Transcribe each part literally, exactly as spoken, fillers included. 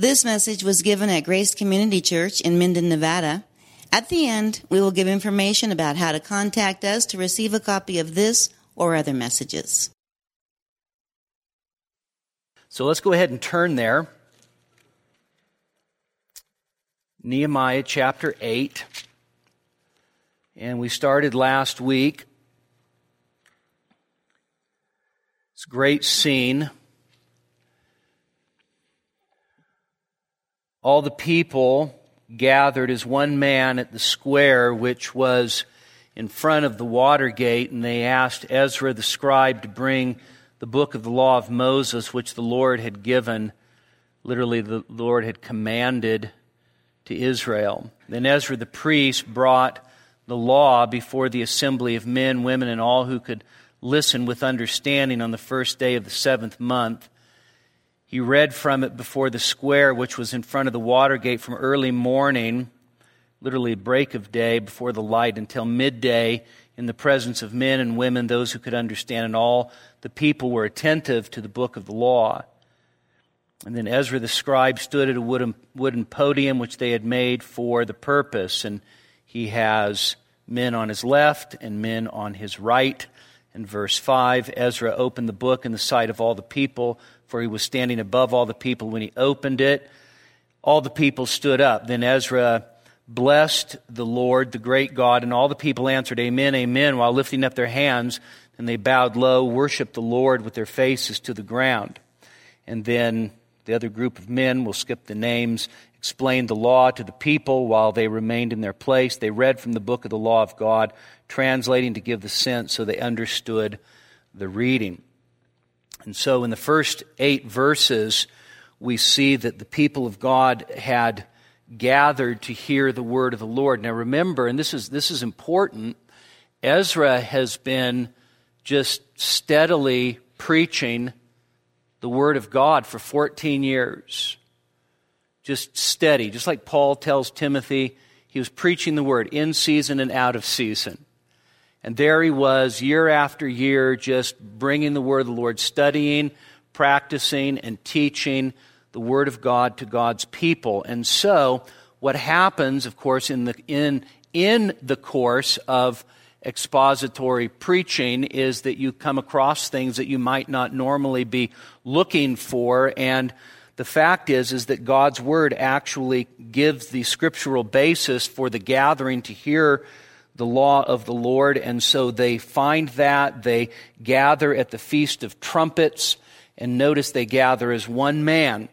This message was given at Grace Community Church in Minden, Nevada. At the end, we will give information about how to contact us to receive a copy of this or other messages. So let's go ahead and turn there. Nehemiah chapter eight. And we started last week. It's a great scene. All the people gathered as one man at the square, which was in front of the water gate, and they asked Ezra the scribe to bring the book of the law of Moses, which the Lord had given, literally the Lord had commanded to Israel. Then Ezra the priest brought the law before the assembly of men, women, and all who could listen with understanding on the first day of the seventh month. He read from it before the square, which was in front of the water gate, from early morning, literally break of day, before the light, until midday, in the presence of men and women, those who could understand, and all the people were attentive to the book of the law. And then Ezra the scribe stood at a wooden, wooden podium which they had made for the purpose, and he has men on his left and men on his right. In verse five, Ezra opened the book in the sight of all the people, for he was standing above all the people when he opened it. All the people stood up. Then Ezra blessed the Lord, the great God, and all the people answered, Amen, Amen, while lifting up their hands. And they bowed low, worshiped the Lord with their faces to the ground. And then the other group of men, we'll skip the names, explained the law to the people while they remained in their place. They read from the book of the law of God, translating to give the sense so they understood the reading. And so in the first eight verses, we see that the people of God had gathered to hear the word of the Lord. Now remember, and this is this is important, Ezra has been just steadily preaching the word of God for fourteen years. Just steady. Just like Paul tells Timothy, he was preaching the word in season and out of season. And there he was, year after year, just bringing the word of the Lord, studying, practicing, and teaching the word of God to God's people. And so, what happens, of course, in the in in the course of expository preaching is that you come across things that you might not normally be looking for. And the fact is, is that God's word actually gives the scriptural basis for the gathering to hear the law of the Lord. And so they find that, they gather at the Feast of Trumpets, and notice they gather as one man.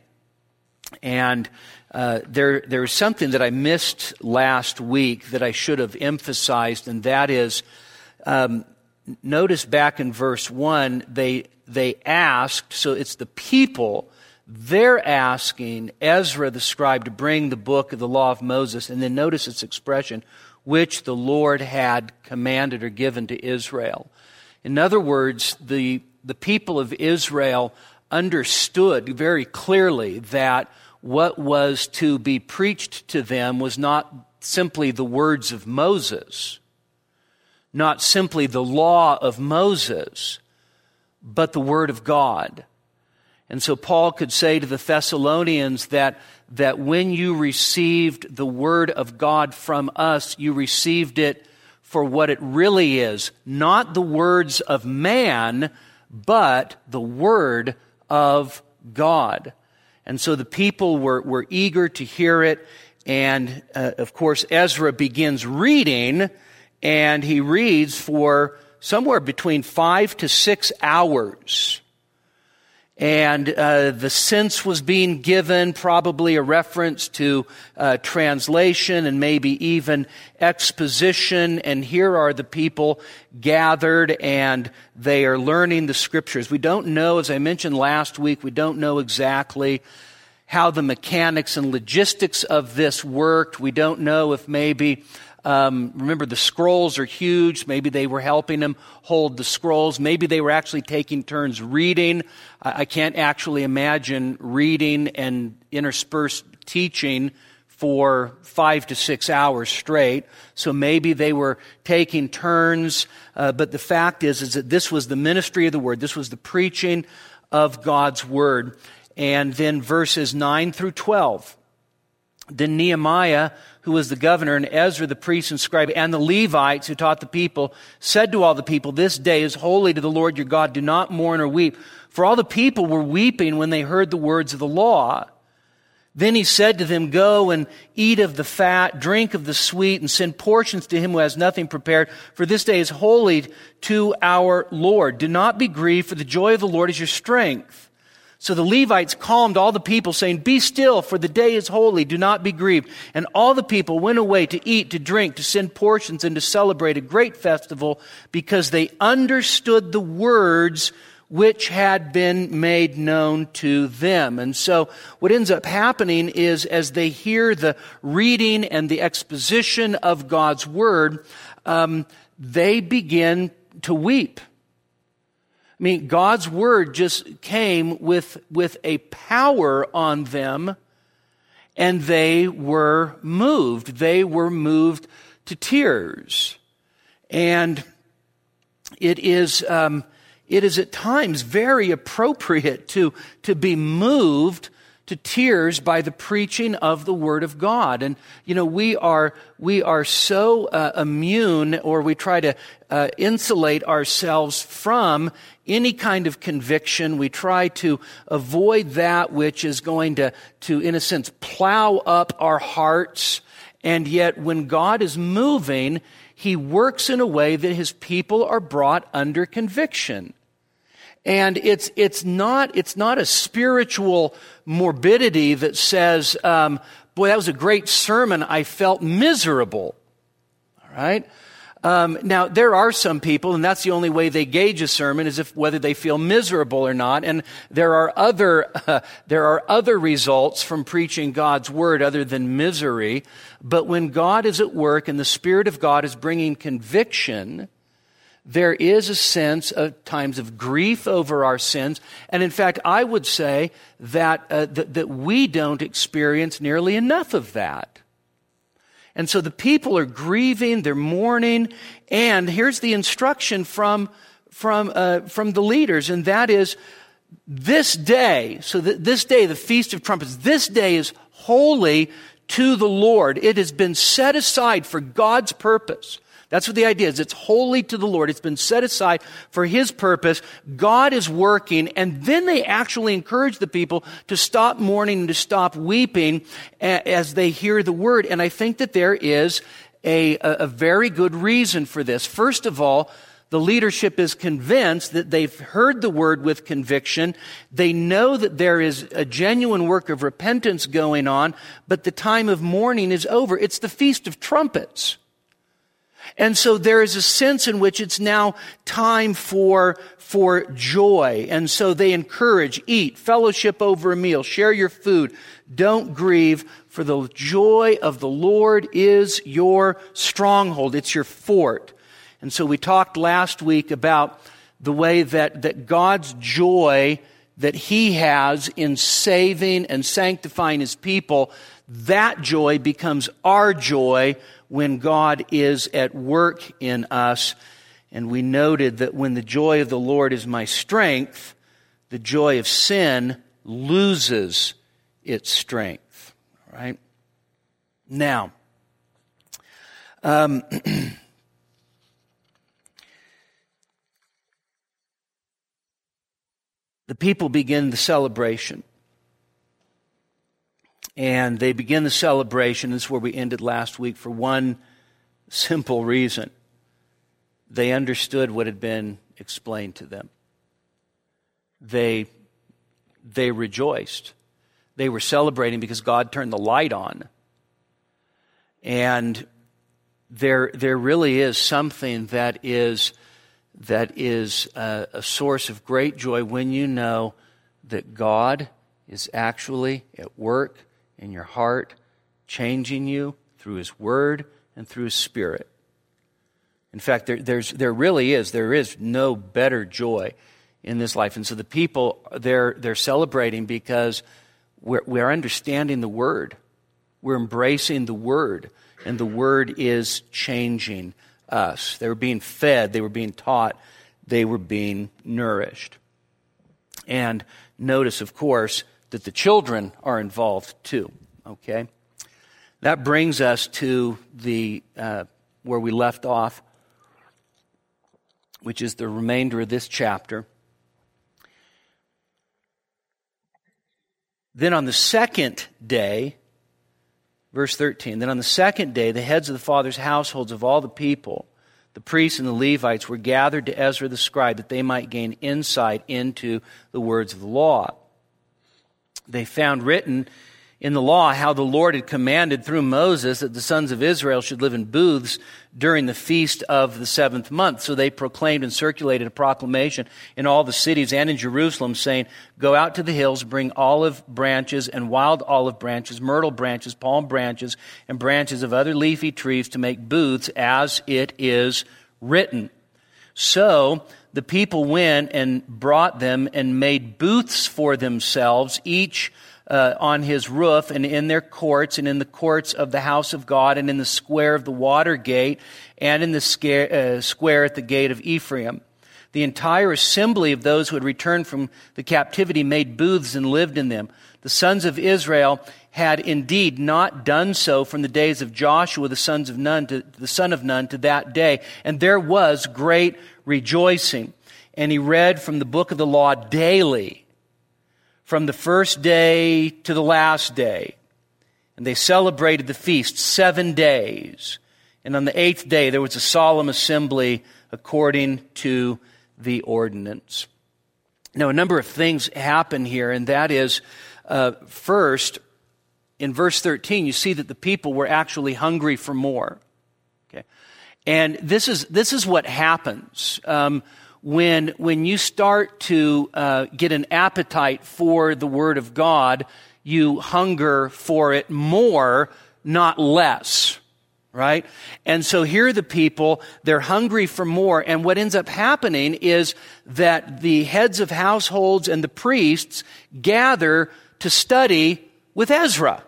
And uh, there there's something that I missed last week that I should have emphasized, and that is, um, notice back in verse one, they they asked, so it's the people, they're asking Ezra the scribe to bring the book of the law of Moses, and then notice its expression, which the Lord had commanded or given to Israel. In other words, the, the people of Israel understood very clearly that what was to be preached to them was not simply the words of Moses, not simply the law of Moses, but the word of God. And so Paul could say to the Thessalonians that, that when you received the word of God from us, you received it for what it really is. Not the words of man, but the word of God. And so the people were, were eager to hear it. And uh, of course, Ezra begins reading, and he reads for somewhere between five to six hours. And uh, the sense was being given, probably a reference to uh, translation and maybe even exposition. And here are the people gathered, and they are learning the scriptures. We don't know, as I mentioned last week, we don't know exactly how the mechanics and logistics of this worked. We don't know if maybe Um, remember, the scrolls are huge. Maybe they were helping him hold the scrolls. Maybe they were actually taking turns reading. I, I can't actually imagine reading and interspersed teaching for five to six hours straight. So maybe they were taking turns. Uh, but the fact is, is that this was the ministry of the word. This was the preaching of God's word. And then verses nine through twelve. Then Nehemiah, who was the governor, and Ezra the priest and scribe, and the Levites who taught the people, said to all the people, "This day is holy to the Lord your God. Do not mourn or weep." For all the people were weeping when they heard the words of the law. Then he said to them, "Go and eat of the fat, drink of the sweet, and send portions to him who has nothing prepared. For this day is holy to our Lord. Do not be grieved, for the joy of the Lord is your strength." So the Levites calmed all the people, saying, "Be still, for the day is holy. Do not be grieved." And all the people went away to eat, to drink, to send portions, and to celebrate a great festival, because they understood the words which had been made known to them. And so what ends up happening is, as they hear the reading and the exposition of God's word, um, they begin to weep. I mean, God's word just came with, with a power on them, and they were moved. They were moved to tears. And it is, um, it is at times very appropriate to, to be moved to tears by the preaching of the Word of God. And, you know, we are, we are so uh, immune, or we try to uh, insulate ourselves from any kind of conviction. We try to avoid that which is going to, to, in a sense, plow up our hearts. And yet, when God is moving, He works in a way that His people are brought under conviction. And it's it's not it's not a spiritual morbidity that says, um, "Boy, that was a great sermon. I felt miserable." All right. Um, now there are some people, and that's the only way they gauge a sermon, is if whether they feel miserable or not. And there are other uh, there are other results from preaching God's word other than misery. But when God is at work and the Spirit of God is bringing conviction, there is a sense of times of grief over our sins. And in fact, I would say that, uh, that, that we don't experience nearly enough of that. And so the people are grieving, they're mourning, and here's the instruction from, from, uh, from the leaders, and that is, this day, so that this day, the Feast of Trumpets, this day is holy to the Lord. It has been set aside for God's purpose. That's what the idea is. It's holy to the Lord. It's been set aside for His purpose. God is working. And then they actually encourage the people to stop mourning and to stop weeping as they hear the word. And I think that there is a, a very good reason for this. First of all, the leadership is convinced that they've heard the word with conviction. They know that there is a genuine work of repentance going on, but the time of mourning is over. It's the Feast of Trumpets. And so there is a sense in which it's now time for, for joy. And so they encourage, eat, fellowship over a meal, share your food, don't grieve, for the joy of the Lord is your stronghold. It's your fort. And so we talked last week about the way that, that God's joy that He has in saving and sanctifying His people, that joy becomes our joy when God is at work in us. And we noted that when the joy of the Lord is my strength, the joy of sin loses its strength. All right? Now, um, the people begin the celebration. And they begin the celebration, this is where we ended last week, for one simple reason. They understood what had been explained to them. They, they rejoiced. They were celebrating because God turned the light on. And there, there really is something that is, that is a, a source of great joy when you know that God is actually at work in your heart, changing you through His Word and through His Spirit. In fact, there, there's, there really is, there is no better joy in this life. And so the people, they're, they're celebrating because we're, we're understanding the Word. We're embracing the Word, and the Word is changing us. They were being fed, they were being taught, they were being nourished. And notice, of course, that the children are involved too. Okay? That brings us to the uh, where we left off, which is the remainder of this chapter. Then on the second day, verse thirteen, then on the second day, the heads of the fathers' households of all the people, the priests and the Levites, were gathered to Ezra the scribe that they might gain insight into the words of the law. They found written in the law how the Lord had commanded through Moses that the sons of Israel should live in booths during the feast of the seventh month. So they proclaimed and circulated a proclamation in all the cities and in Jerusalem, saying, "Go out to the hills, bring olive branches and wild olive branches, myrtle branches, palm branches, and branches of other leafy trees to make booths, as it is written." So the people went and brought them and made booths for themselves, each Uh, on his roof and in their courts and in the courts of the house of God and in the square of the water gate and in the scare, uh, square at the gate of Ephraim. The entire assembly of those who had returned from the captivity made booths and lived in them. The sons of Israel had indeed not done so from the days of Joshua, the sons of Nun, to the son of Nun, to that day. And there was great rejoicing. And he read from the book of the law daily, from the first day to the last day. And they celebrated the feast seven days. And on the eighth day there was a solemn assembly according to the ordinance. Now, a number of things happen here, and that is, uh, first, in verse thirteen, you see that the people were actually hungry for more. Okay, and this is this is what happens. Um, When when you start to uh, get an appetite for the Word of God, you hunger for it more, not less, right? And so here are the people, they're hungry for more, and what ends up happening is that the heads of households and the priests gather to study with Ezra.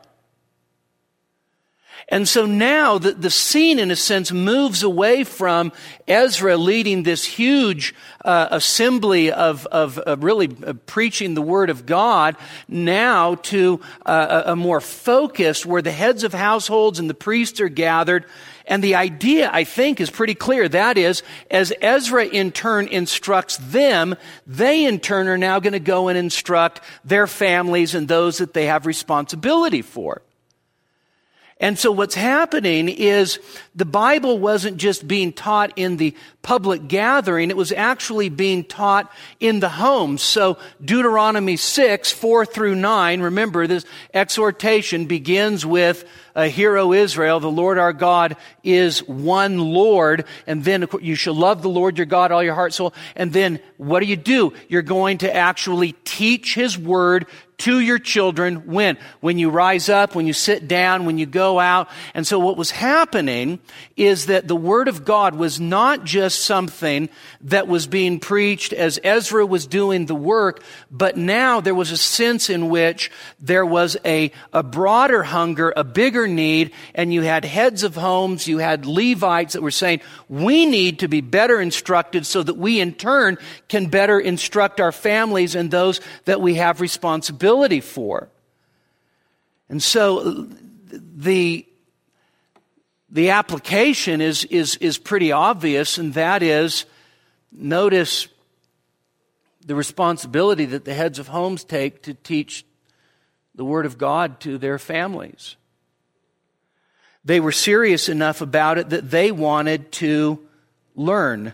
And so now the, the scene, in a sense, moves away from Ezra leading this huge uh, assembly of, of, of really uh, preaching the Word of God, now to uh, a, a more focused, where the heads of households and the priests are gathered. And the idea, I think, is pretty clear. That is, as Ezra in turn instructs them, they in turn are now going to go and instruct their families and those that they have responsibility for. And so what's happening is the Bible wasn't just being taught in the public gathering, it was actually being taught in the homes. So Deuteronomy six, four through nine, remember this exhortation begins with, uh, Hear, O Israel, the Lord our God is one Lord. And then you shall love the Lord your God, all your heart, soul. And then what do you do? You're going to actually teach His Word to your children. When? When you rise up, when you sit down, when you go out. And so what was happening is that the Word of God was not just something that was being preached as Ezra was doing the work, but now there was a sense in which there was a, a broader hunger, a bigger need, and you had heads of homes, you had Levites that were saying, we need to be better instructed so that we in turn can better instruct our families and those that we have responsibility for. And so the the application is is is pretty obvious, and that is, notice the responsibility that the heads of homes take to teach the Word of God to their families. They were serious enough about it that they wanted to learn.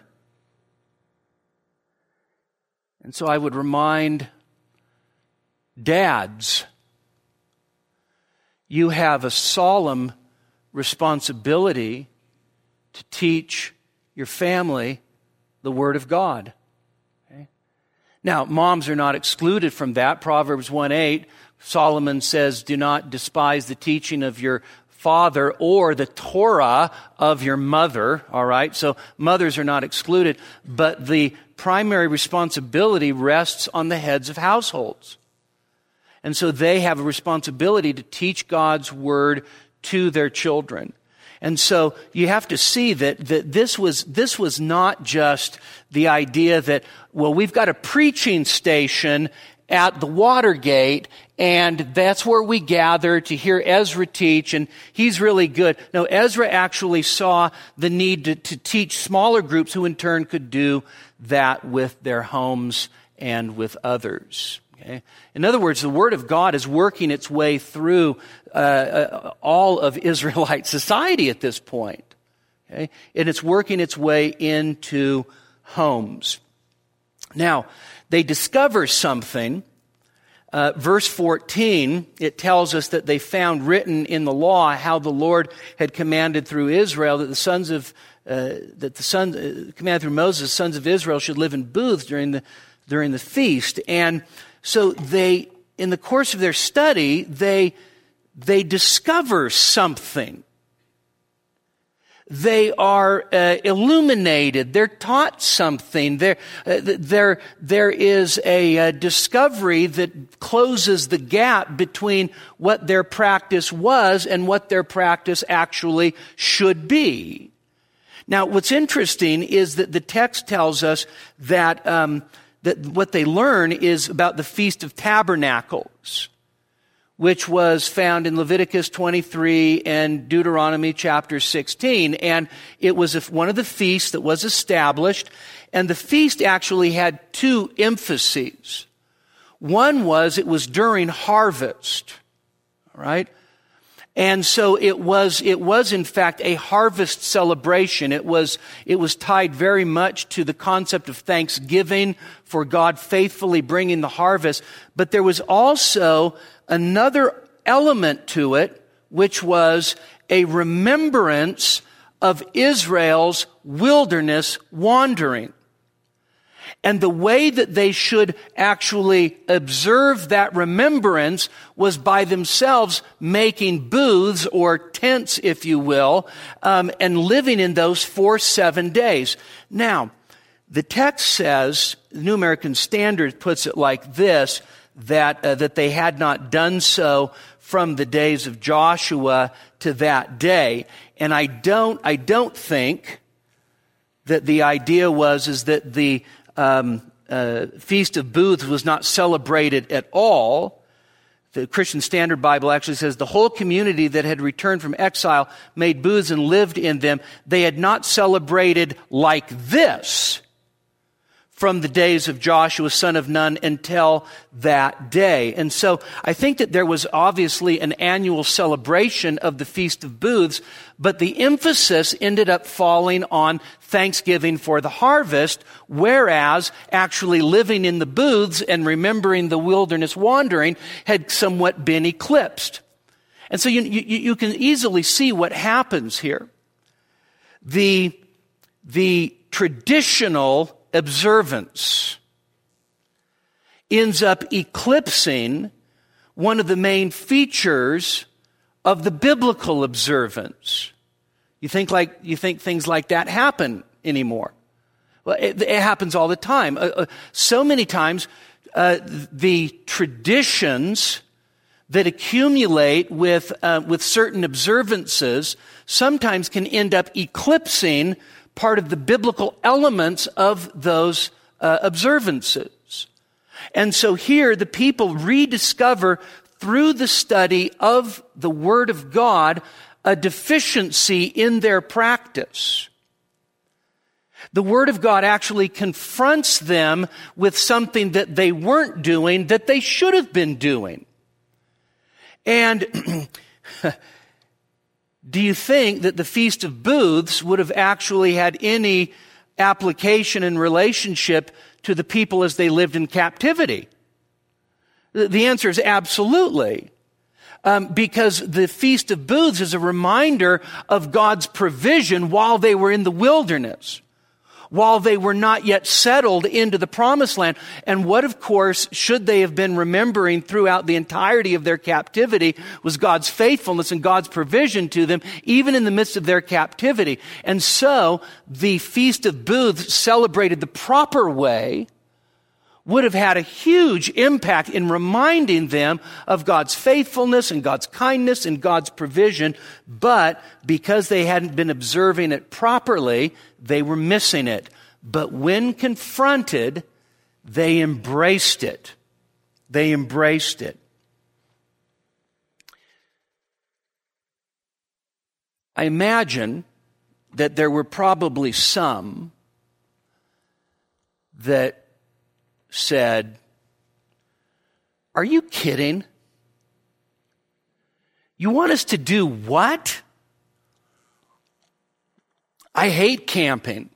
And so I would remind dads, you have a solemn responsibility to teach your family the Word of God. Okay? Now, moms are not excluded from that. Proverbs one eight, Solomon says, do not despise the teaching of your father or the Torah of your mother. All right, so mothers are not excluded, but the primary responsibility rests on the heads of households. And so they have a responsibility to teach God's Word to their children. And so you have to see that, that this was this was not just the idea that, well, we've got a preaching station at the Watergate, and that's where we gather to hear Ezra teach, and he's really good. No, Ezra actually saw the need to, to teach smaller groups who in turn could do that with their homes and with others. Okay? In other words, the Word of God is working its way through uh, uh, all of Israelite society at this point. Okay? And it's working its way into homes. Now, they discover something. Uh, verse fourteen, it tells us that they found written in the law how the Lord had commanded through Israel that the sons of uh, that the sons uh, commanded through Moses, sons of Israel should live in booths during the during the feast. And so they, in the course of their study, they they discover something. They are uh, illuminated. They're taught something. There, uh, there, there is a uh, discovery that closes the gap between what their practice was and what their practice actually should be. Now, what's interesting is that the text tells us that um, that what they learn is about the Feast of Tabernacles, which was found in Leviticus twenty-three and Deuteronomy chapter sixteen. And it was one of the feasts that was established. And the feast actually had two emphases. One was it was during harvest. All right? And so it was, it was in fact a harvest celebration. It was, it was tied very much to the concept of thanksgiving for God faithfully bringing the harvest. But there was also another element to it, which was a remembrance of Israel's wilderness wandering. And the way that they should actually observe that remembrance was by themselves making booths or tents, if you will, um, and living in those for seven days. Now, the text says, the New American Standard puts it like this, that uh, that they had not done so from the days of Joshua to that day. And I don't, I don't think that the idea was is that the um, uh, Feast of Booths was not celebrated at all. The Christian Standard Bible actually says the whole community that had returned from exile made booths and lived in them. They had not celebrated like this from the days of Joshua, son of Nun, until that day. And so I think that there was obviously an annual celebration of the Feast of Booths, but the emphasis ended up falling on Thanksgiving for the harvest, whereas actually living in the booths and remembering the wilderness wandering had somewhat been eclipsed. And so you, you, you can easily see what happens here. The, the traditional observance ends up eclipsing one of the main features of the biblical observance. You think like you think things like that happen anymore? Well, it, it happens all the time. Uh, uh, so many times, uh, the traditions that accumulate with uh, with certain observances sometimes can end up eclipsing part of the biblical elements of those uh, observances. And so here the people rediscover through the study of the Word of God a deficiency in their practice. The Word of God actually confronts them with something that they weren't doing that they should have been doing. And do you think that the Feast of Booths would have actually had any application and relationship to the people as they lived in captivity? The answer is absolutely. Um, because the Feast of Booths is a reminder of God's provision while they were in the wilderness, while they were not yet settled into the promised land. And what, of course, should they have been remembering throughout the entirety of their captivity was God's faithfulness and God's provision to them, even in the midst of their captivity. And so the Feast of Booths, celebrated the proper way, would have had a huge impact in reminding them of God's faithfulness and God's kindness and God's provision. But because they hadn't been observing it properly, they were missing it. But when confronted, they embraced it. They embraced it. I imagine that there were probably some that said, "Are you kidding? You want us to do what? I hate camping.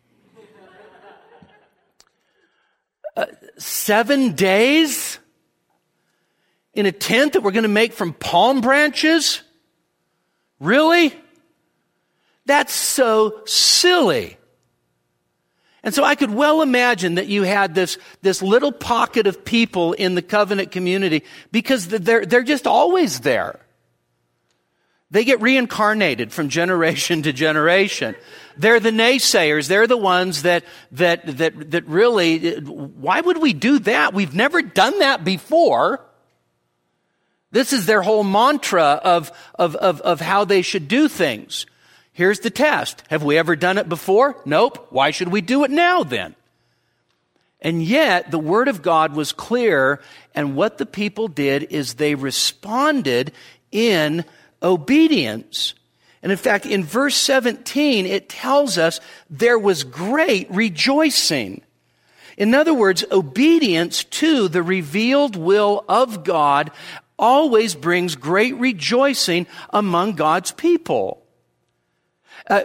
Uh, seven days in a tent that we're going to make from palm branches? Really? That's so silly." And so I could well imagine that you had this, this little pocket of people in the covenant community, because they're, they're just always there. They get reincarnated from generation to generation. They're the naysayers. They're the ones that, that, that, that really, why would we do that? We've never done that before. This is their whole mantra of, of, of, of how they should do things. Here's the test. Have we ever done it before? Nope. Why should we do it now then? And yet, the Word of God was clear, and what the people did is they responded in obedience. And in fact, in verse seventeen, it tells us there was great rejoicing. In other words, obedience to the revealed will of God always brings great rejoicing among God's people. Uh,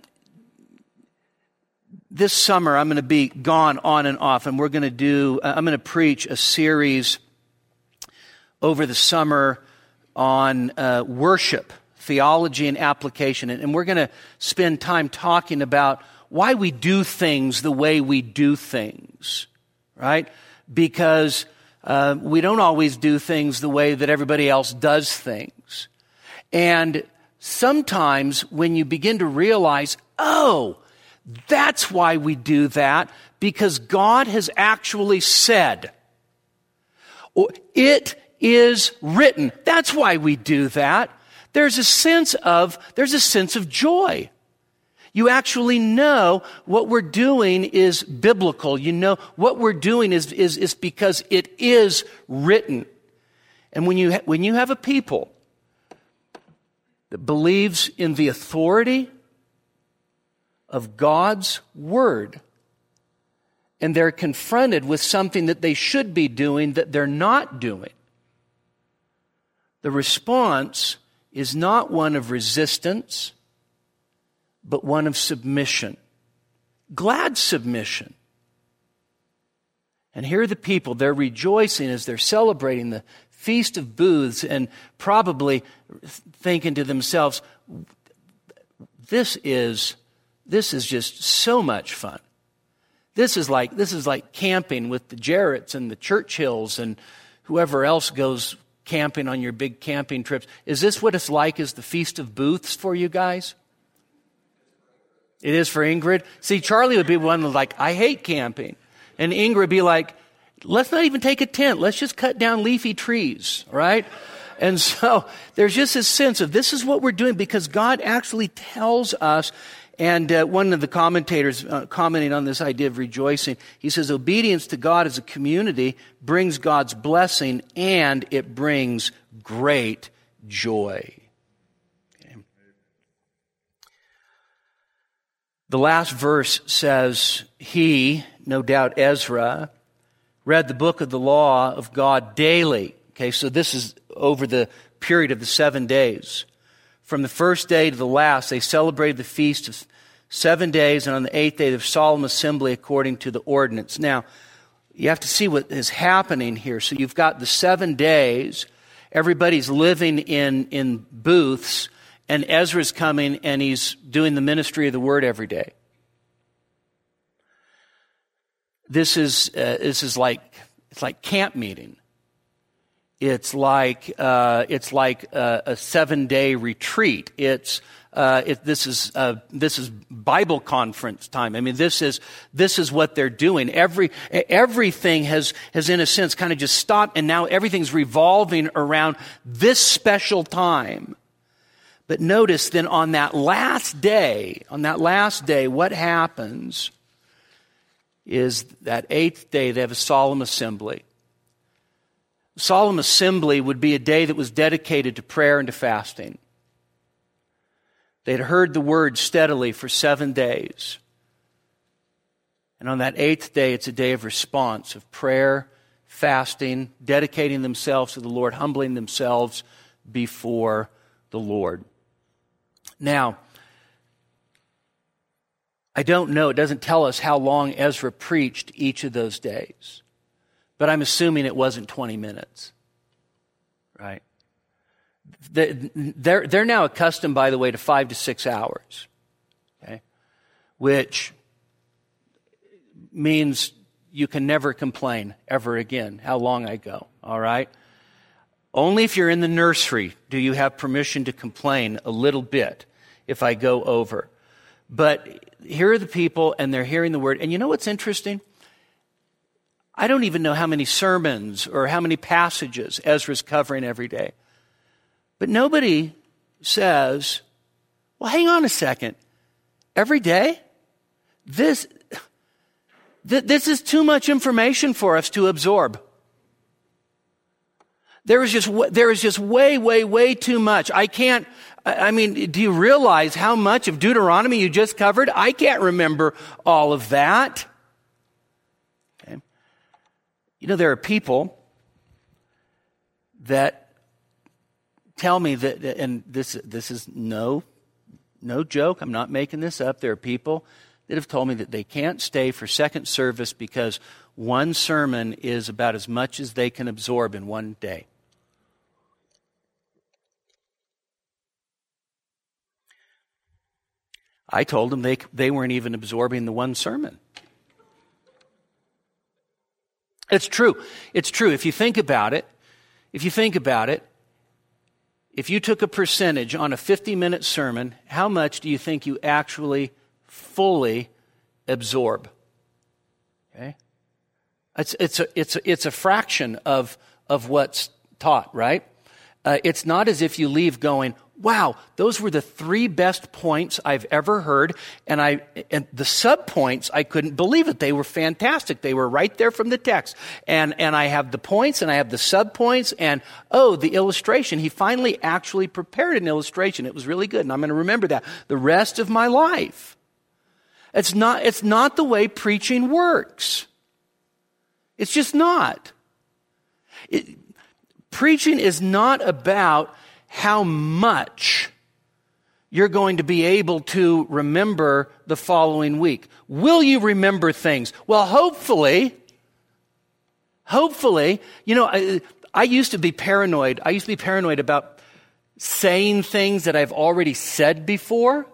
this summer, I'm going to be gone on and off, and we're going to do, uh, I'm going to preach a series over the summer on uh, worship, theology, and application. And, and we're going to spend time talking about why we do things the way we do things, right? Because uh, we don't always do things the way that everybody else does things. And sometimes when you begin to realize, oh, that's why we do that, because God has actually said, or it is written. That's why we do that. There's a sense of, there's a sense of joy. You actually know what we're doing is biblical. You know what we're doing is, is, is because it is written. And when you, ha- when you have a people that believes in the authority of God's Word, and they're confronted with something that they should be doing that they're not doing, the response is not one of resistance, but one of submission. Glad submission. And here are the people, they're rejoicing as they're celebrating the Feast of Booths, and probably thinking to themselves, this is, this is just so much fun. This is like, this is like camping with the Jarretts and the Churchills and whoever else goes camping on your big camping trips. Is this what it's like as the Feast of Booths for you guys? It is for Ingrid. See, Charlie would be one that's like, I hate camping. And Ingrid would be like, let's not even take a tent. Let's just cut down leafy trees, right? And so there's just this sense of this is what we're doing because God actually tells us. And uh, one of the commentators uh, commenting on this idea of rejoicing, he says, obedience to God as a community brings God's blessing and it brings great joy. Okay. The last verse says, he, no doubt Ezra, read the book of the law of God daily. Okay, so this is over the period of the seven days. From the first day to the last, they celebrated the feast of seven days, and on the eighth day, the solemn assembly according to the ordinance. Now, you have to see what is happening here. So you've got the seven days, everybody's living in, in booths, and Ezra's coming and he's doing the ministry of the word every day. This is uh, this is like it's like camp meeting. It's like uh, it's like a, a seven day retreat. It's uh, it, this is uh, this is Bible conference time. I mean, this is this is what they're doing. Every everything has has in a sense kind of just stopped, and now everything's revolving around this special time. But notice then on that last day, on that last day, what happens is that eighth day they have a solemn assembly. Solemn assembly would be a day that was dedicated to prayer and to fasting. They'd heard the word steadily for seven days. And on that eighth day, it's a day of response, of prayer, fasting, dedicating themselves to the Lord, humbling themselves before the Lord. Now, I don't know, it doesn't tell us how long Ezra preached each of those days. But I'm assuming it wasn't twenty minutes. Right? They're, they're now accustomed, by the way, to five to six hours. Okay? Which means you can never complain ever again how long I go. All right? Only if you're in the nursery do you have permission to complain a little bit if I go over. But here are the people, and they're hearing the word. And you know what's interesting? I don't even know how many sermons or how many passages Ezra's covering every day. But nobody says, well, hang on a second. Every day? This, th- this is too much information for us to absorb. There is just, there is just way, way, way too much. I can't, I mean, do you realize how much of Deuteronomy you just covered? I can't remember all of that. Okay. You know, there are people that tell me that, and this, this is no, no joke. I'm not making this up. There are people that have told me that they can't stay for second service because one sermon is about as much as they can absorb in one day. I told them they they weren't even absorbing the one sermon. It's true. It's true. If you think about it, if you think about it, if you took a percentage on a fifty-minute sermon, how much do you think you actually fully absorb? Okay? It's it's a it's a, it's a fraction of of what's taught, right? Uh, it's not as if you leave going, wow, those were the three best points I've ever heard, and I and the sub-points, I couldn't believe it. They were fantastic. They were right there from the text. And and I have the points, and I have the sub-points, and oh, the illustration. He finally actually prepared an illustration. It was really good, and I'm going to remember that the rest of my life. It's not, it's not the way preaching works. It's just not. It, preaching is not about how much you're going to be able to remember the following week. Will you remember things? Well, hopefully, hopefully, you know, I, I used to be paranoid. I used to be paranoid about saying things that I've already said before.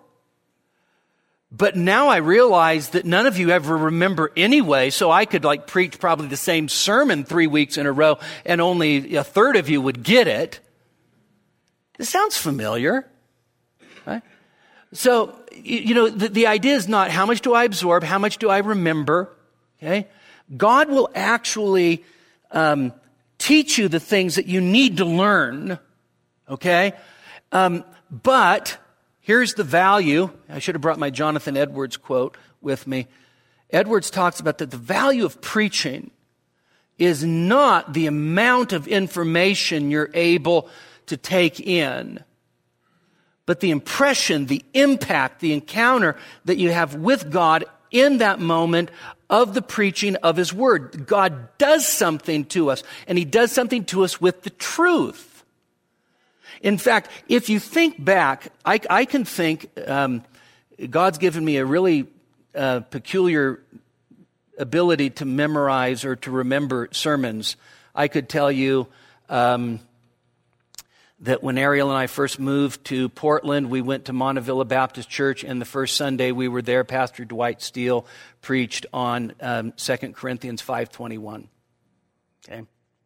But now I realize that none of you ever remember anyway, so I could like preach probably the same sermon three weeks in a row and only a third of you would get it. This sounds familiar, right? So, you know, the, the idea is not how much do I absorb, how much do I remember, okay? God will actually um, teach you the things that you need to learn, okay? Um, but here's the value. I should have brought my Jonathan Edwards quote with me. Edwards talks about that the value of preaching is not the amount of information you're able to take in, but the impression, the impact, the encounter that you have with God in that moment of the preaching of His Word. God does something to us, and He does something to us with the truth. In fact, if you think back, I, I can think, um, God's given me a really uh, peculiar ability to memorize or to remember sermons. I could tell you um, that when Ariel and I first moved to Portland, we went to Montevilla Baptist Church, and the first Sunday we were there, Pastor Dwight Steele preached on um, Second Corinthians five twenty-one. Okay.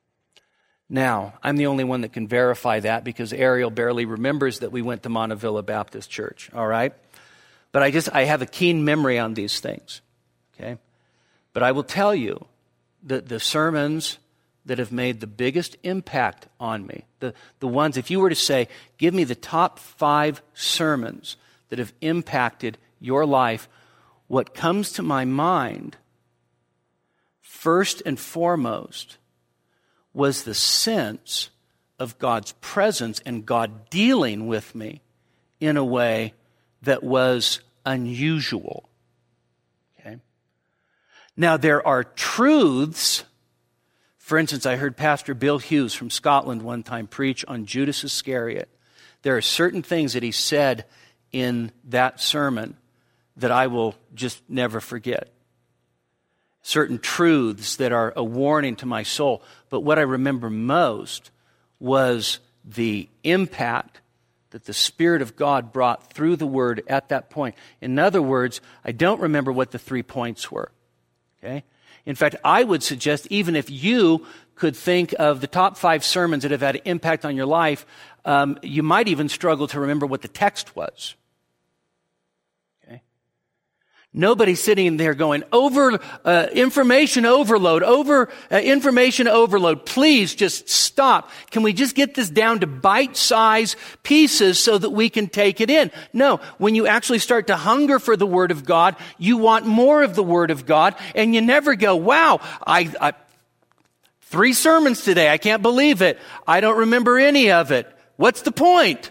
Now, I'm the only one that can verify that because Ariel barely remembers that we went to Montevilla Baptist Church, all right? But I just, I have a keen memory on these things, okay? But I will tell you that the sermons that have made the biggest impact on me, the, the ones, if you were to say, give me the top five sermons that have impacted your life, what comes to my mind, first and foremost, was the sense of God's presence and God dealing with me in a way that was unusual. Okay? Now, there are truths. For instance, I heard Pastor Bill Hughes from Scotland one time preach on Judas Iscariot. There are certain things that he said in that sermon that I will just never forget. Certain truths that are a warning to my soul. But what I remember most was the impact that the Spirit of God brought through the Word at that point. In other words, I don't remember what the three points were. Okay? In fact, I would suggest even if you could think of the top five sermons that have had an impact on your life, um, you might even struggle to remember what the text was. Nobody's sitting there going, over uh, information overload, over uh, information overload. Please just stop. Can we just get this down to bite-sized pieces so that we can take it in? No, when you actually start to hunger for the Word of God, you want more of the Word of God, and you never go, wow, I, I three sermons today. I can't believe it. I don't remember any of it. What's the point?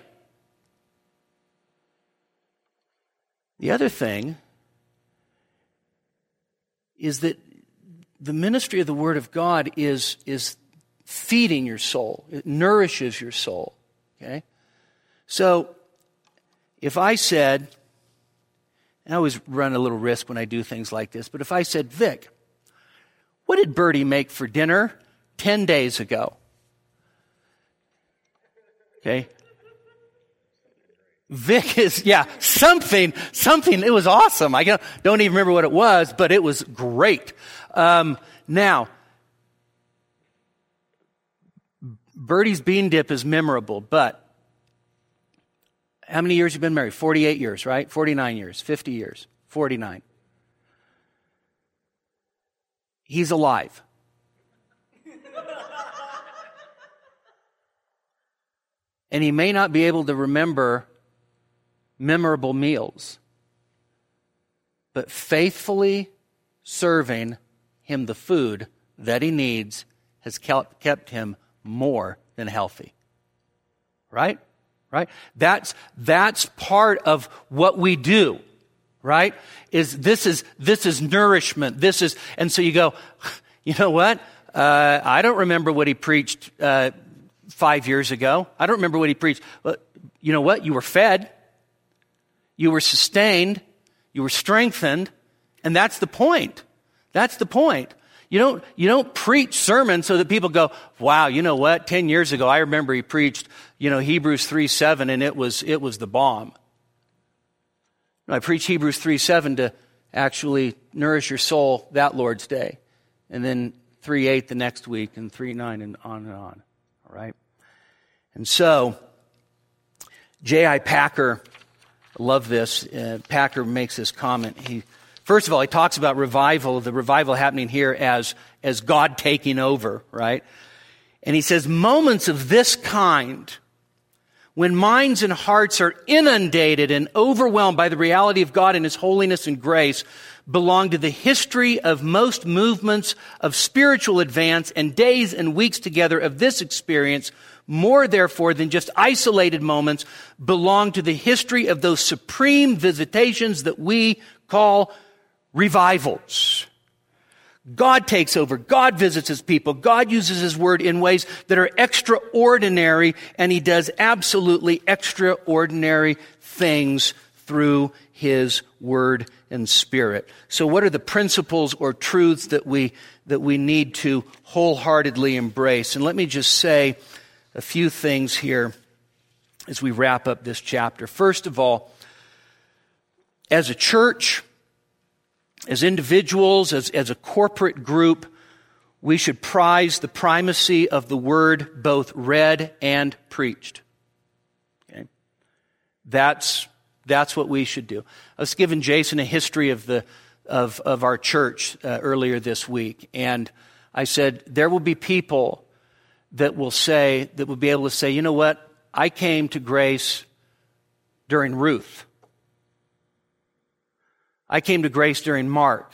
The other thing is that the ministry of the Word of God is, is feeding your soul. It nourishes your soul. Okay? So, if I said, and I always run a little risk when I do things like this, but if I said, Vic, what did Bertie make for dinner ten days ago? Okay? Vic is, yeah, something, something, it was awesome. I don't even remember what it was, but it was great. Um, now, Bertie's bean dip is memorable, but how many years have you been married? forty-eight years, right? forty-nine years, fifty years, forty-nine. He's alive. And he may not be able to remember memorable meals, but faithfully serving him the food that he needs has kept him more than healthy. Right? Right? That's, that's part of what we do. Right? Is this is, this is nourishment. This is, and so you go, you know what? Uh, I don't remember what he preached, uh, five years ago. I don't remember what he preached. But you know what? You were fed. You were sustained. You were strengthened. And that's the point. That's the point. You don't, you don't preach sermons so that people go, wow, you know what? Ten years ago, I remember he preached, you know, Hebrews three seven, and it was, it was the bomb. I preach Hebrews three seven to actually nourish your soul that Lord's Day. And then three eight the next week, and three nine, and on and on. All right? And so, J I Packer, I love this. Uh, Packer makes this comment. He, first of all, he talks about revival, the revival happening here as, as God taking over, right? And he says, moments of this kind, when minds and hearts are inundated and overwhelmed by the reality of God and His holiness and grace, belong to the history of most movements of spiritual advance and days and weeks together of this experience. More, therefore, than just isolated moments, belong to the history of those supreme visitations that we call revivals. God takes over. God visits His people. God uses His Word in ways that are extraordinary, and He does absolutely extraordinary things through His Word and Spirit. So what are the principles or truths that we, that we need to wholeheartedly embrace? And let me just say a few things here as we wrap up this chapter. First of all, as a church, as individuals, as, as a corporate group, we should prize the primacy of the Word both read and preached. Okay? That's, that's what we should do. I was giving Jason a history of the of, of our church uh, earlier this week, and I said, there will be people that will say, that will be able to say, you know what? I came to Grace during Ruth. I came to Grace during Mark.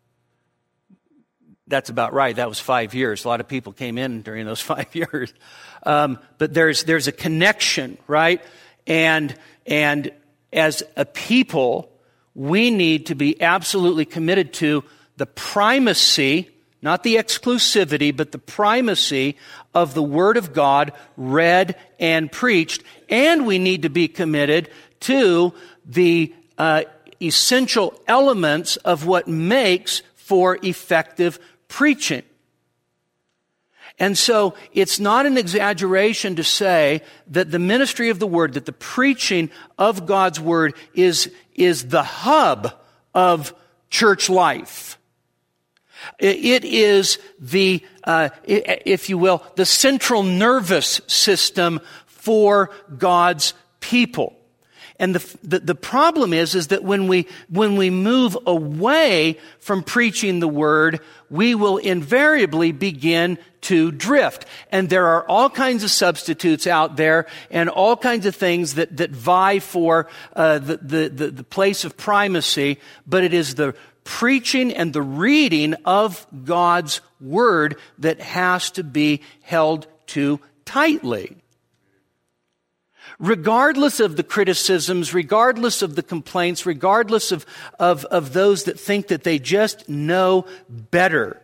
That's about right. That was five years. A lot of people came in during those five years. Um, but there's there's a connection, right? And and as a people, we need to be absolutely committed to the primacy, not the exclusivity, but the primacy of the Word of God read and preached. And we need to be committed to the uh, essential elements of what makes for effective preaching. And so it's not an exaggeration to say that the ministry of the Word, that the preaching of God's Word is, is the hub of church life. It is the, uh, if you will, the central nervous system for God's people. And the, the, the problem is, is that when we, when we move away from preaching the Word, we will invariably begin to drift. And there are all kinds of substitutes out there and all kinds of things that, that vie for uh, the, the, the, the place of primacy, but it is the preaching and the reading of God's Word that has to be held to tightly. Regardless of the criticisms, regardless of the complaints, regardless of, of, of those that think that they just know better.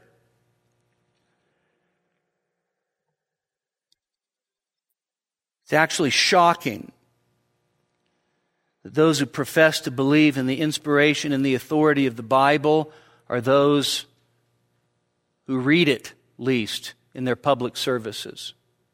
It's actually shocking that those who profess to believe in the inspiration and the authority of the Bible are those who read it least in their public services.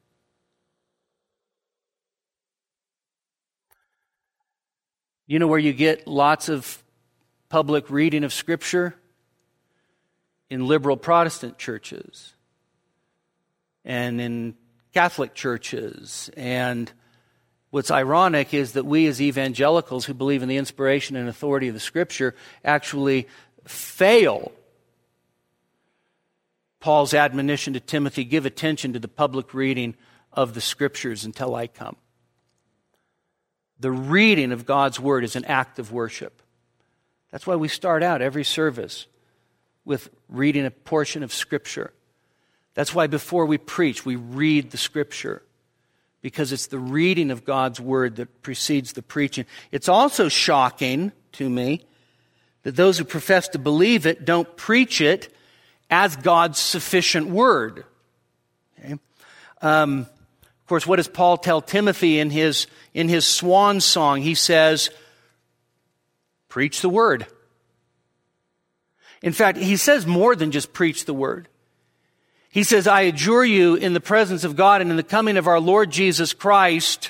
You know where you get lots of public reading of Scripture? In liberal Protestant churches and in Catholic churches. And what's ironic is that we as evangelicals who believe in the inspiration and authority of the Scripture actually fail Paul's admonition to Timothy, give attention to the public reading of the Scriptures until I come. The reading of God's Word is an act of worship. That's why we start out every service with reading a portion of Scripture. That's why before we preach, we read the Scripture, because it's the reading of God's Word that precedes the preaching. It's also shocking to me that those who profess to believe it don't preach it as God's sufficient Word. Okay? Um, of course, what does Paul tell Timothy in his, in his swan song? He says, preach the Word. In fact, he says more than just preach the Word. He says, I adjure you in the presence of God and in the coming of our Lord Jesus Christ,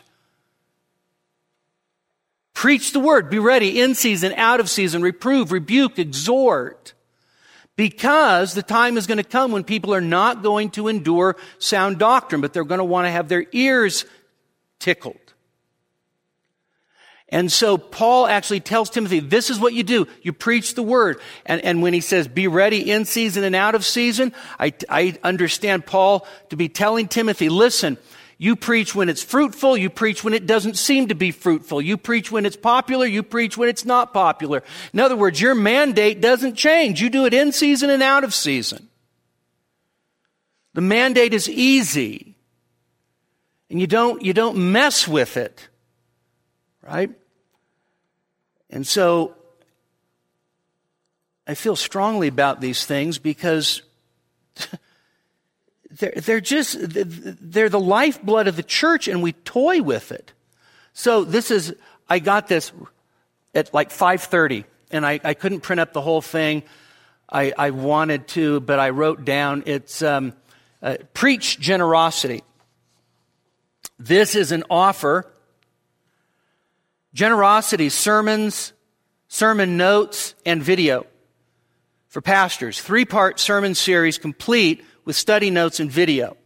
preach the Word. Be ready in season, out of season, reprove, rebuke, exhort. Because the time is going to come when people are not going to endure sound doctrine, but they're going to want to have their ears tickled. And so Paul actually tells Timothy, this is what you do. You preach the Word. And, and when he says, be ready in season and out of season, I, I understand Paul to be telling Timothy, listen, you preach when it's fruitful, you preach when it doesn't seem to be fruitful. You preach when it's popular, you preach when it's not popular. In other words, your mandate doesn't change. You do it in season and out of season. The mandate is easy. And you don't, you don't mess with it. Right? And so I feel strongly about these things because they're, they're just, they're the lifeblood of the church and we toy with it. So this is, I got this at like five thirty and I, I couldn't print up the whole thing. I, I wanted to, but I wrote down, it's um, uh, preach generosity. This is an offer. Generosity, sermons, sermon notes, and video for pastors. Three-part sermon series complete with study notes and video.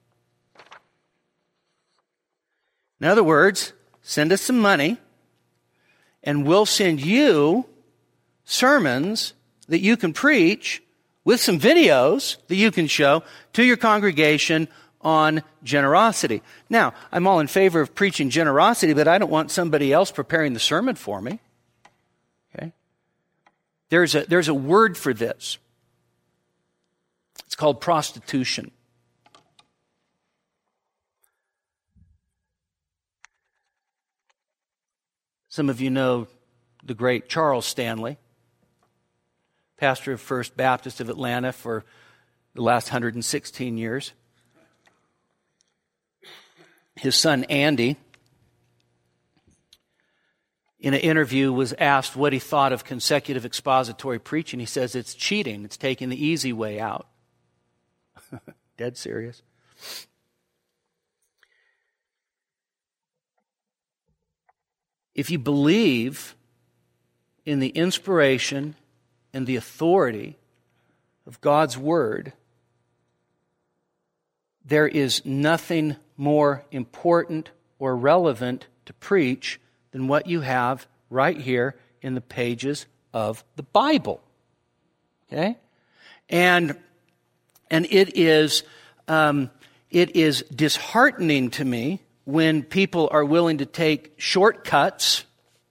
In other words, send us some money and we'll send you sermons that you can preach with some videos that you can show to your congregation on generosity. Now, I'm all in favor of preaching generosity, but I don't want somebody else preparing the sermon for me. Okay? There's a, there's a word for this. It's called prostitution. Some of you know the great Charles Stanley, pastor of First Baptist of Atlanta for the last one hundred sixteen years. His son Andy, in an interview, was asked what he thought of consecutive expository preaching. He says it's cheating. It's taking the easy way out. Dead serious. If you believe in the inspiration and the authority of God's Word, there is nothing more important or relevant to preach than what you have right here in the pages of the Bible. Okay? And, and it is, um, it is disheartening to me when people are willing to take shortcuts,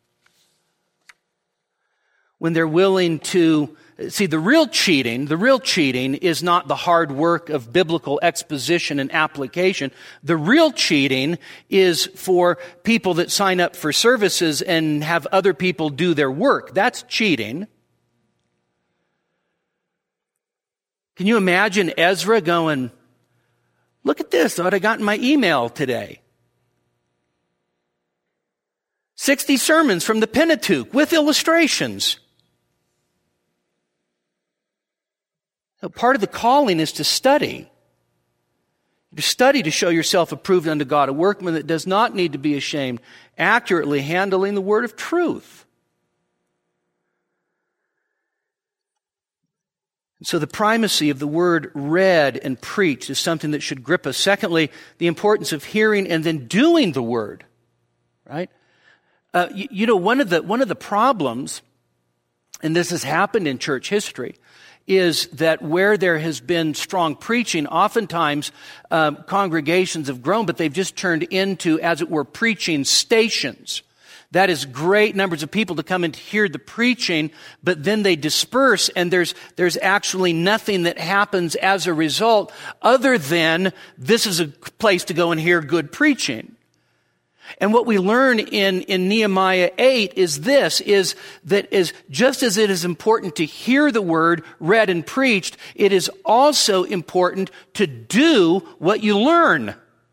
when they're willing to see, the real cheating, the real cheating is not the hard work of biblical exposition and application. The real cheating is for people that sign up for services and have other people do their work. That's cheating. Can you imagine Ezra going, look at this, what I got in my email today. sixty sermons from the Pentateuch with illustrations. So part of the calling is to study. To study to show yourself approved unto God, a workman that does not need to be ashamed, accurately handling the word of truth. So the primacy of the word read and preached is something that should grip us. Secondly, the importance of hearing and then doing the word. Right? Uh, you, you know, one of the one of the problems, and this has happened in church history, is that where there has been strong preaching, oftentimes um, congregations have grown, but they've just turned into, as it were, preaching stations. That is great numbers of people to come and hear the preaching, but then they disperse, and there's there's actually nothing that happens as a result other than this is a place to go and hear good preaching. And what we learn in, in Nehemiah eight is this, is that is just as it is important to hear the word read and preached, it is also important to do what you learn.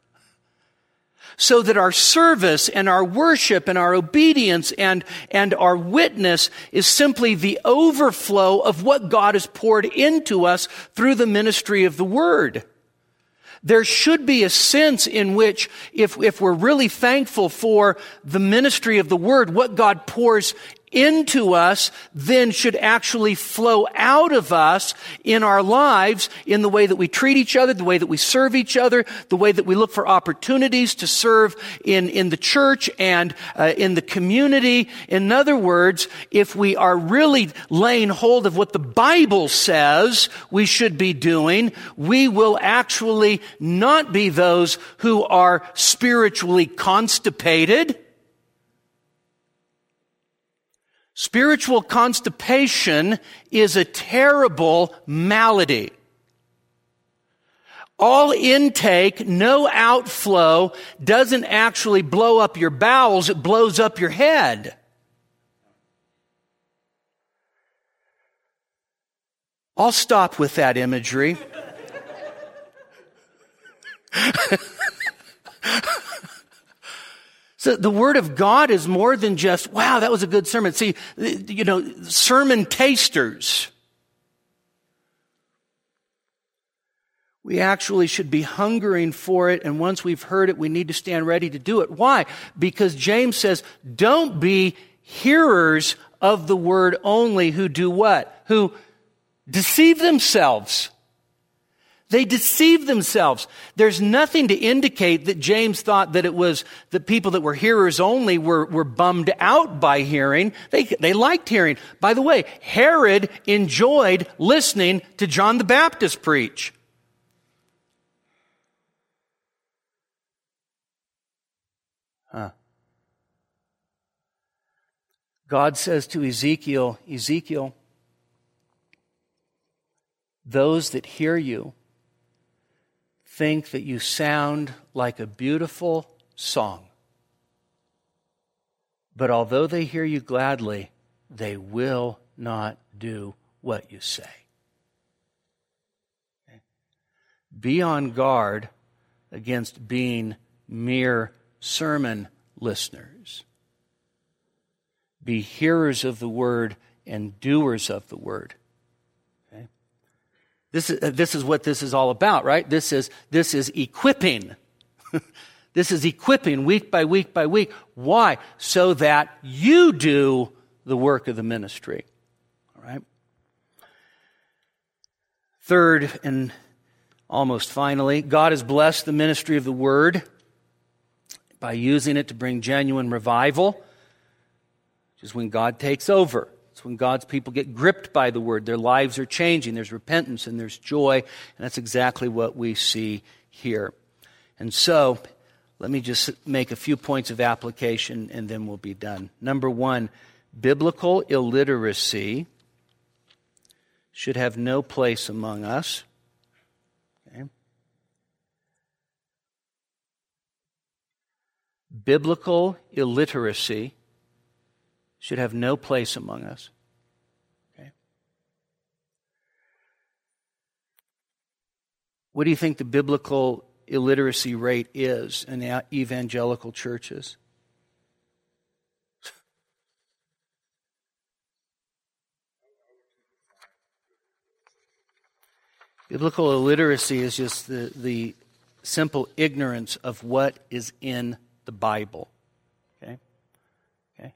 So that our service and our worship and our obedience and, and our witness is simply the overflow of what God has poured into us through the ministry of the word. There should be a sense in which, if, if we're really thankful for the ministry of the Word, what God pours into us then should actually flow out of us in our lives in the way that we treat each other, the way that we serve each other, the way that we look for opportunities to serve in, in the church and uh, in the community. In other words, if we are really laying hold of what the Bible says we should be doing, we will actually not be those who are spiritually constipated. Spiritual constipation is a terrible malady. All intake, no outflow, doesn't actually blow up your bowels, it blows up your head. I'll stop with that imagery. So the Word of God is more than just, wow, that was a good sermon. See, you know, sermon tasters. We actually should be hungering for it, and once we've heard it, we need to stand ready to do it. Why? Because James says, don't be hearers of the Word only who do what? Who deceive themselves. They deceive themselves. There's nothing to indicate that James thought that it was the people that were hearers only were, were bummed out by hearing. They, they liked hearing. By the way, Herod enjoyed listening to John the Baptist preach. Huh. God says to Ezekiel, Ezekiel, those that hear you think that you sound like a beautiful song. But although they hear you gladly, they will not do what you say. Okay? Be on guard against being mere sermon listeners. Be hearers of the word and doers of the word. Okay? This is, uh, this is what this is all about, right? This is, this is equipping. This is equipping week by week by week. Why? So that you do the work of the ministry. All right? Third, and almost finally, God has blessed the ministry of the word by using it to bring genuine revival, which is when God takes over. It's when God's people get gripped by the word. Their lives are changing. There's repentance and there's joy. And that's exactly what we see here. And so, let me just make a few points of application and then we'll be done. Number one, biblical illiteracy should have no place among us. Okay. Biblical illiteracy should have no place among us. Okay. What do you think the biblical illiteracy rate is in evangelical churches? Biblical illiteracy is just the, the simple ignorance of what is in the Bible. Okay? Okay.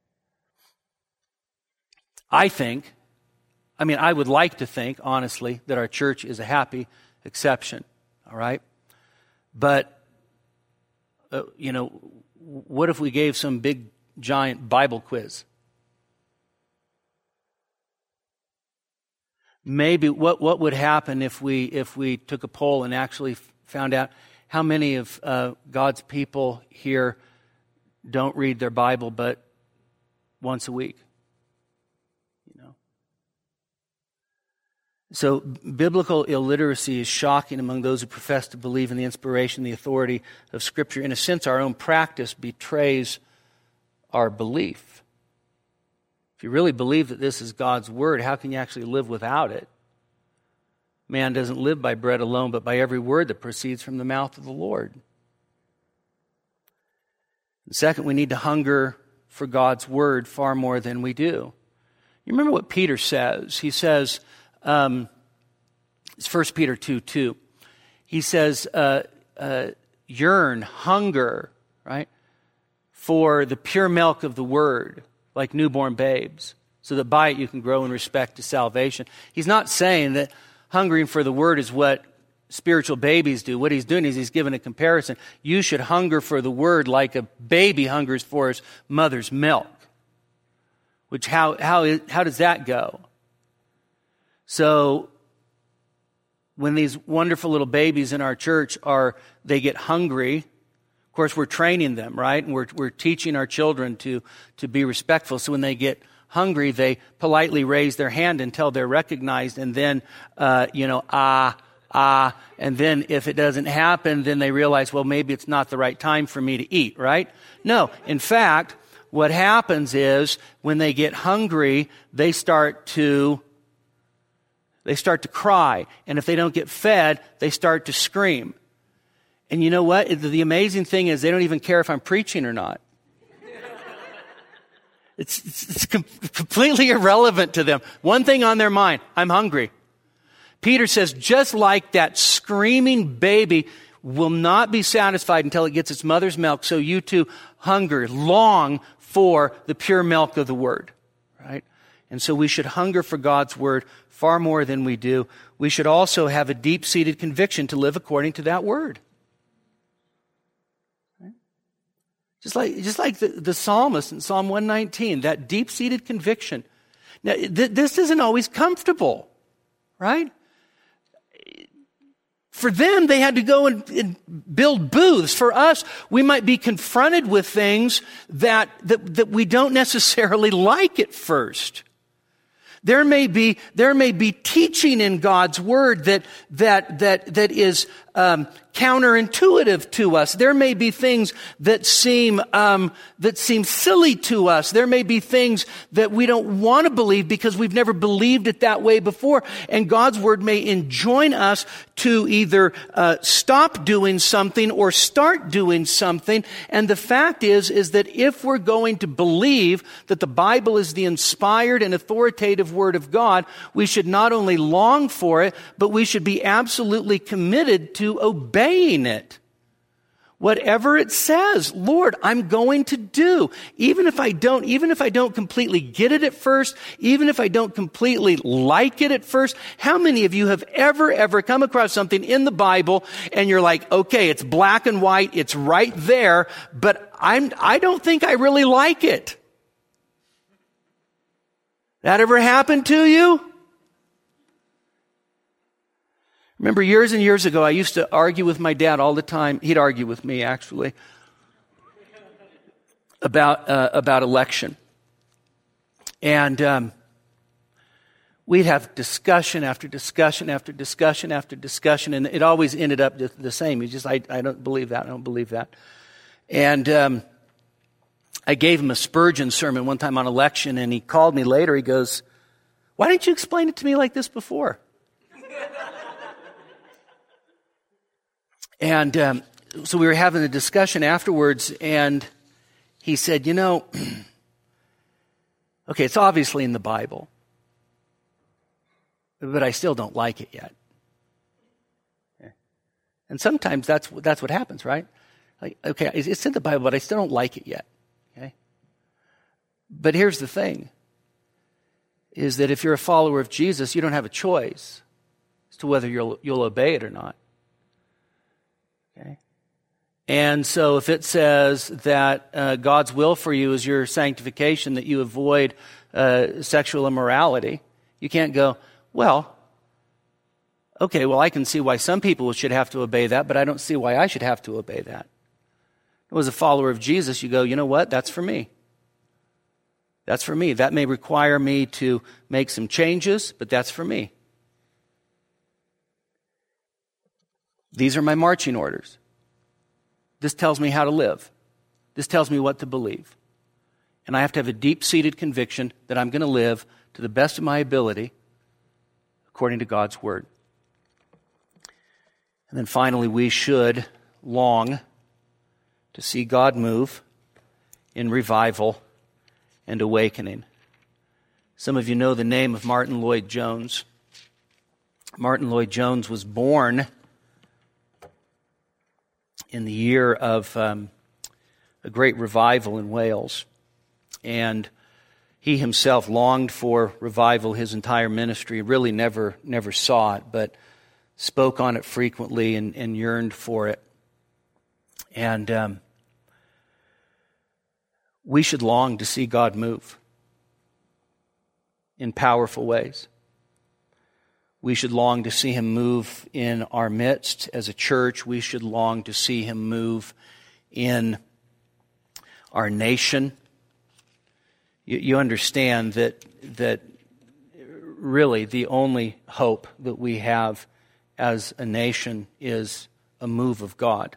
I think, I mean, I would like to think, honestly, that our church is a happy exception. All right? But, uh, you know, what if we gave some big, giant Bible quiz? Maybe what, what would happen if we if we took a poll and actually found out how many of uh, God's people here don't read their Bible but once a week? So biblical illiteracy is shocking among those who profess to believe in the inspiration, the authority of Scripture. In a sense, our own practice betrays our belief. If you really believe that this is God's Word, how can you actually live without it? Man doesn't live by bread alone, but by every word that proceeds from the mouth of the Lord. And second, we need to hunger for God's Word far more than we do. You remember what Peter says? He says, Um, it's First Peter two two. He says, uh, uh, yearn, hunger, right, for the pure milk of the word, like newborn babes, so that by it you can grow in respect to salvation. He's not saying that hungering for the word is what spiritual babies do. What he's doing is he's giving a comparison. You should hunger for the word like a baby hungers for his mother's milk. Which, how, how, is, how does that go? So, when these wonderful little babies in our church are, they get hungry, of course we're training them, right? And we're, we're teaching our children to, to be respectful. So when they get hungry, they politely raise their hand until they're recognized. And then, uh, you know, ah, ah. And then if it doesn't happen, then they realize, well, maybe it's not the right time for me to eat, right? No, in fact, what happens is when they get hungry, they start to They start to cry. And if they don't get fed, they start to scream. And you know what? The amazing thing is they don't even care if I'm preaching or not. It's, it's, it's com- completely irrelevant to them. One thing on their mind, I'm hungry. Peter says, just like that screaming baby will not be satisfied until it gets its mother's milk, so you too hunger, long for the pure milk of the word. Right? And so we should hunger for God's word far more than we do. We should also have a deep-seated conviction to live according to that word. Right? Just like, just like the, the psalmist in Psalm one nineteen, that deep-seated conviction. Now, th- this isn't always comfortable, right? For them, they had to go and, and build booths. For us, we might be confronted with things that, that, that we don't necessarily like at first. There may be, there may be teaching in God's word that, that, that, that is, um, counterintuitive to us. There may be things that seem um, that seem silly to us. There may be things that we don't want to believe because we've never believed it that way before. And God's Word may enjoin us to either uh, stop doing something or start doing something. And the fact is, is that if we're going to believe that the Bible is the inspired and authoritative Word of God, we should not only long for it, but we should be absolutely committed to obeying it. Whatever it says, Lord, I'm going to do. Even if I don't, even if I don't completely get it at first, even if I don't completely like it at first, how many of you have ever, ever come across something in the Bible and you're like, okay, it's black and white, it's right there, but I'm, I don't think I really like it. That ever happened to you? Remember years and years ago, I used to argue with my dad all the time. He'd argue with me, actually, about uh, about election. And um, we'd have discussion after discussion after discussion after discussion, and it always ended up the same. He just, I, I don't believe that, I don't believe that. And um, I gave him a Spurgeon sermon one time on election, and he called me later. He goes, "Why didn't you explain it to me like this before?" And um, so we were having a discussion afterwards, and he said, you know, okay, it's obviously in the Bible, but I still don't like it yet. Okay. And sometimes that's that's what happens, right? Like, okay, it's in the Bible, but I still don't like it yet. Okay. But here's the thing, is that if you're a follower of Jesus, you don't have a choice as to whether you'll you'll obey it or not. Okay. And so if it says that uh, God's will for you is your sanctification, that you avoid uh, sexual immorality, you can't go, well, okay, well, I can see why some people should have to obey that, but I don't see why I should have to obey that. As a follower of Jesus, you go, you know what? That's for me. That's for me. That may require me to make some changes, but that's for me. These are my marching orders. This tells me how to live. This tells me what to believe. And I have to have a deep-seated conviction that I'm going to live to the best of my ability according to God's Word. And then finally, we should long to see God move in revival and awakening. Some of you know the name of Martin Lloyd-Jones. Martin Lloyd-Jones was born in the year of um, a great revival in Wales. And he himself longed for revival his entire ministry, really never never saw it, but spoke on it frequently and, and yearned for it. And um, we should long to see God move in powerful ways. We should long to see Him move in our midst as a church. We should long to see Him move in our nation. You, you understand that that really the only hope that we have as a nation is a move of God.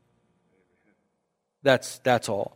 That's that's all.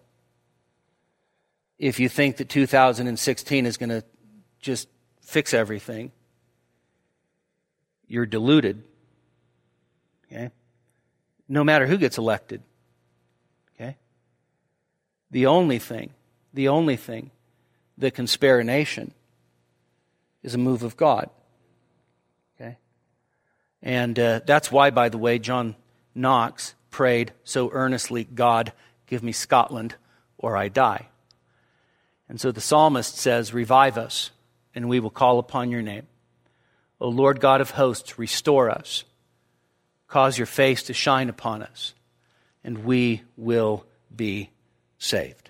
If you think that two thousand sixteen is going to just fix everything, you're deluded. Okay? No matter who gets elected. Okay? The only thing, the only thing that can spare a nation is a move of God. Okay? And uh, that's why, by the way, John Knox prayed so earnestly, God, give me Scotland or I die. And so the psalmist says, revive us, and we will call upon your name. O Lord God of hosts, restore us. Cause your face to shine upon us, and we will be saved.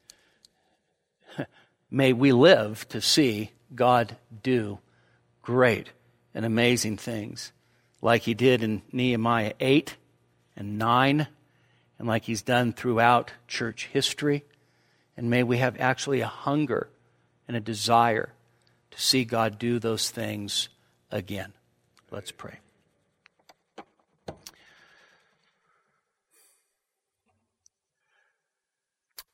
May we live to see God do great and amazing things, like He did in Nehemiah eight and nine, and like He's done throughout church history. And may we have actually a hunger and a desire to see God do those things again. Let's pray.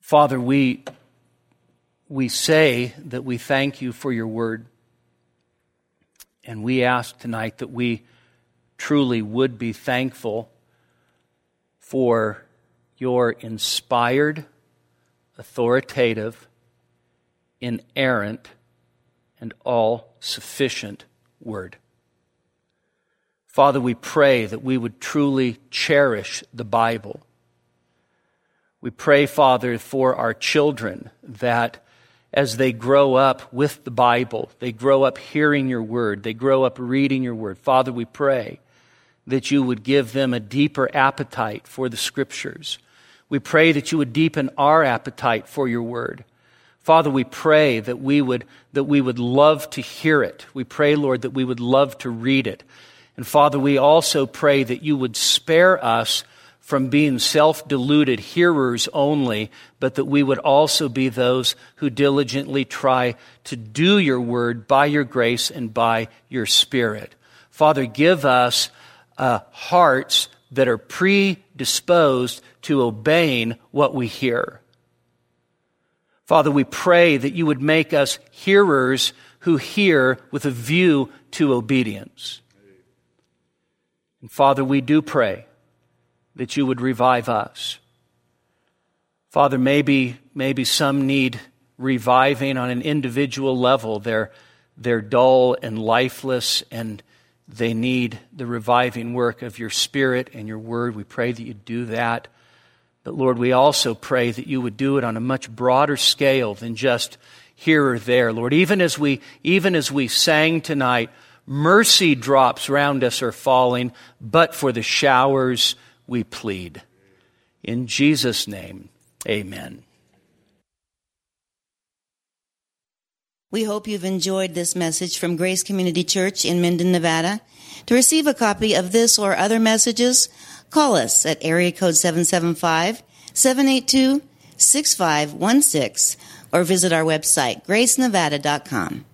Father, we, we say that we thank you for your word. And we ask tonight that we truly would be thankful for your inspired, authoritative, inerrant, and all-sufficient word. Father, we pray that we would truly cherish the Bible. We pray, Father, for our children that as they grow up with the Bible, they grow up hearing your word, they grow up reading your word. Father, we pray that you would give them a deeper appetite for the Scriptures. We pray that you would deepen our appetite for your word. Father, we pray that we would that we would love to hear it. We pray, Lord, that we would love to read it. And Father, we also pray that you would spare us from being self-deluded hearers only, but that we would also be those who diligently try to do your word by your grace and by your Spirit. Father, give us uh, hearts that are predisposed to obeying what we hear. Father, we pray that you would make us hearers who hear with a view to obedience. And Father, we do pray that you would revive us. Father, maybe maybe some need reviving on an individual level. They're, they're dull and lifeless, and they need the reviving work of your Spirit and your word. We pray that you do that. But Lord, we also pray that you would do it on a much broader scale than just here or there. Lord, even as we even as we sang tonight, mercy drops round us are falling, but for the showers we plead. In Jesus' name, amen. We hope you've enjoyed this message from Grace Community Church in Minden, Nevada. To receive a copy of this or other messages, call us at area code seven seven five, seven eight two, six five one six or visit our website, grace nevada dot com.